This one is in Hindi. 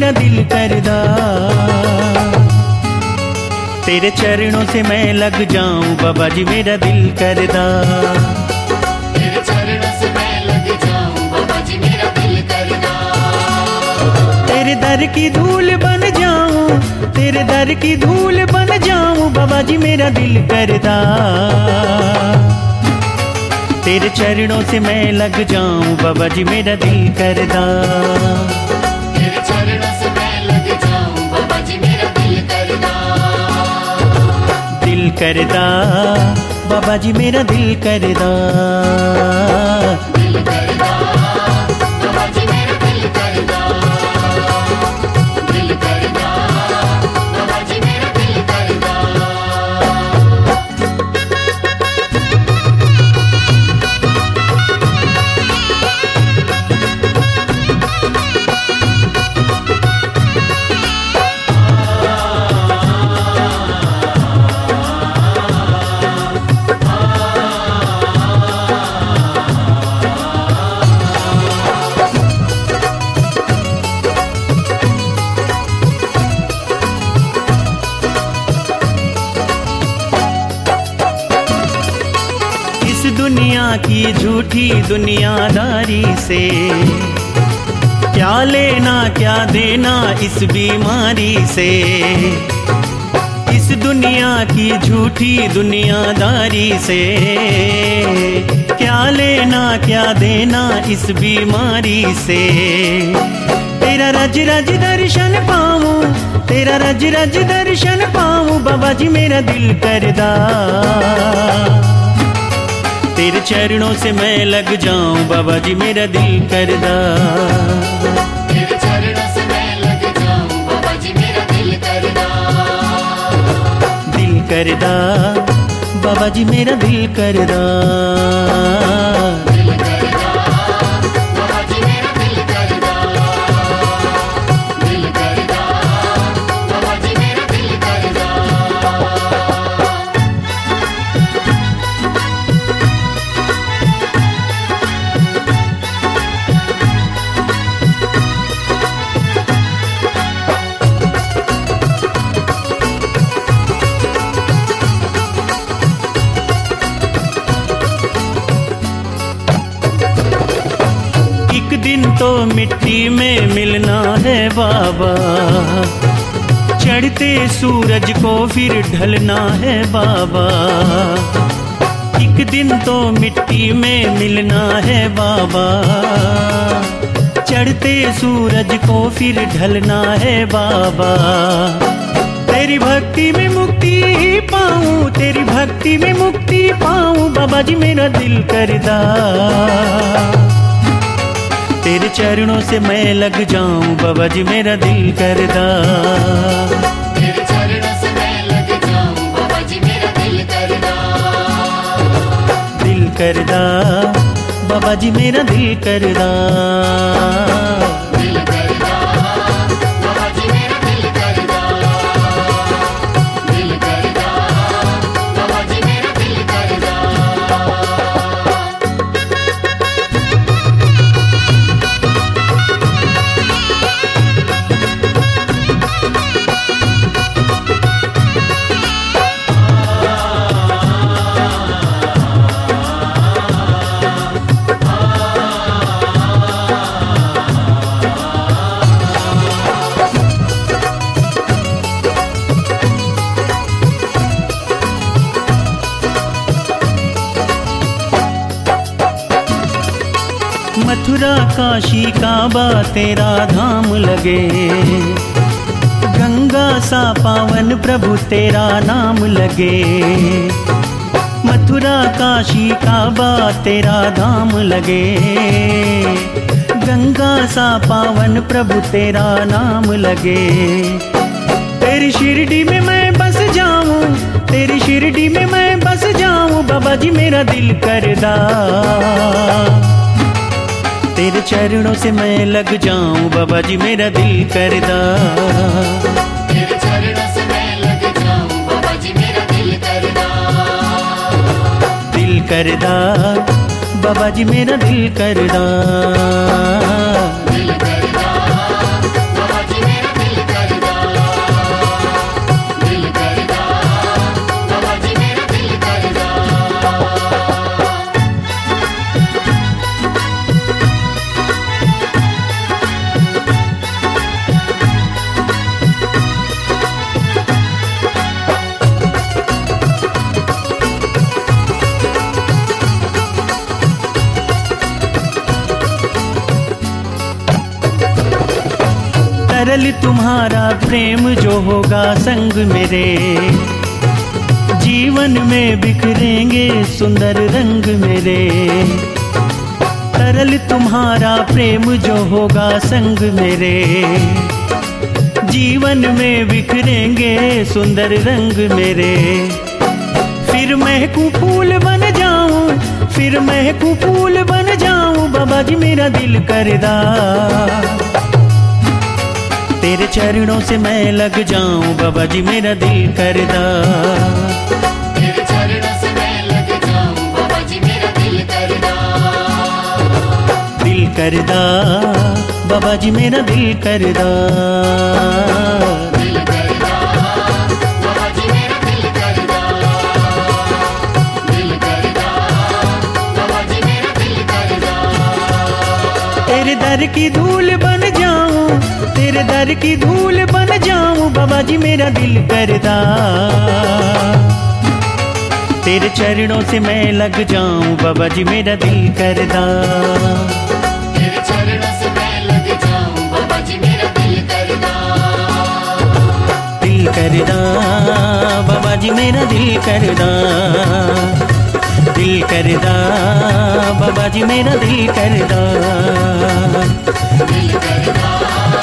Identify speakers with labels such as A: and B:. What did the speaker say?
A: मेरा दिल करदा। तेरे चरणों से मैं लग जाऊं बाबा जी मेरा दिल करदा।
B: तेरे चरणों से मैं लग जाऊं बाबा जी मेरा दिल करदा।
A: तेरे दर की धूल बन जाऊं, तेरे दर की धूल बन जाऊं बाबा जी मेरा दिल करदा। तेरे चरणों से मैं लग जाऊं बाबा जी मेरा दिल करदा।
B: तेरे चरणों से मैं लग जाऊं बाबा जी मेरा दिल करदा।
A: दिल करदा बाबा जी मेरा दिल करदा।
B: दिल करदा बाबा जी मेरा दिल करदा। दिल करदा बाबा जी मेरा दिल करदा।
A: दुनिया की झूठी दुनियादारी से क्या लेना क्या देना इस बीमारी से। इस दुनिया की झूठी दुनियादारी से क्या लेना क्या देना इस बीमारी से। तेरा रज रज दर्शन पाऊं, तेरा रज रज दर्शन पाऊं बाबा जी मेरा दिल करदा। तेरे चरणों से मैं लग जाऊं बाबा जी मेरा दिल करदा।
B: तेरे चरणों से मैं लग जाऊं बाबा जी मेरा दिल करदा।
A: दिल करदा बाबा जी मेरा दिल करदा।
B: दिल करदा बाबा जी मेरा दिल करदा। दिल करदा बाबा जी मेरा दिल करदा।
A: एक दिन तो मिट्टी में मिलना है बाबा, चढ़ते सूरज को फिर ढलना है बाबा। एक दिन तो मिट्टी में मिलना है बाबा, चढ़ते सूरज को फिर ढलना है बाबा। तेरी भक्ति में मुक्ति पाऊं, तेरी भक्ति में मुक्ति पाऊं बाबा जी मेरा दिल करदा। तेरे चरणों से मैं लग जाऊं बाबा जी मेरा दिल करदा।
B: तेरे चरणों से मैं लग जाऊं बाबा जी मेरा दिल करदा।
A: दिल करदा बाबा जी मेरा दिल करदा।
B: दिल करदा बाबा जी मेरा दिल करदा। दिल करदा बाबा जी मेरा दिल करदा।
A: मथुरा काशी काबा तेरा धाम लगे, गंगा सा पावन प्रभु तेरा नाम लगे। मथुरा काशी काबा तेरा धाम लगे, गंगा सा पावन प्रभु तेरा नाम लगे। तेरी शिरडी में मैं बस जाऊं, तेरी शिरडी में मैं बस जाऊं बाबा जी मेरा दिल करदा। तेरे चरणों से मैं लग जाऊं बाबा जी मेरा दिल करदा।
B: तेरे चरणों से मैं लग जाऊं बाबा जी मेरा दिल करदा।
A: दिल करदा बाबा जी मेरा दिल करदा।
B: दिल करदा बाबा जी मेरा
A: तरल तुम्हारा प्रेम जो होगा संग मेरे, जीवन में बिखरेंगे सुंदर रंग मेरे। तरल तुम्हारा प्रेम जो होगा संग मेरे, जीवन में बिखरेंगे सुंदर रंग मेरे। फिर महकू फूल बन जाऊं, फिर महकू फूल बन जाऊं, बाबा जी मेरा दिल करदा। तेरे चरणों से मैं लग जाऊं, बाबा जी मेरा दिल करदा।
B: तेरे चरणों से मैं लग जाऊं, बाबा जी मेरा दिल करदा।
A: दिल करदा, बाबा जी मेरा दिल करदा।
B: दिल करदा, बाबा जी मेरा दिल करदा। दिल करदा, बाबा जी मेरा दिल करदा।
A: तेरे दर की धूल बन जाऊं, तेरे दर की धूल बन जाऊं, बाबा जी मेरा दिल करदा। तेरे चरणों से मैं लग जाऊं, बाबा जी मेरा दिल करदा।
B: तेरे चरणों से मैं लग जाऊं, बाबा जी मेरा दिल करदा।
A: दिल करदा, बाबा जी मेरा दिल करदा। दिल करदा, बाबा जी मेरा दिल करदा।
B: दिल करदा।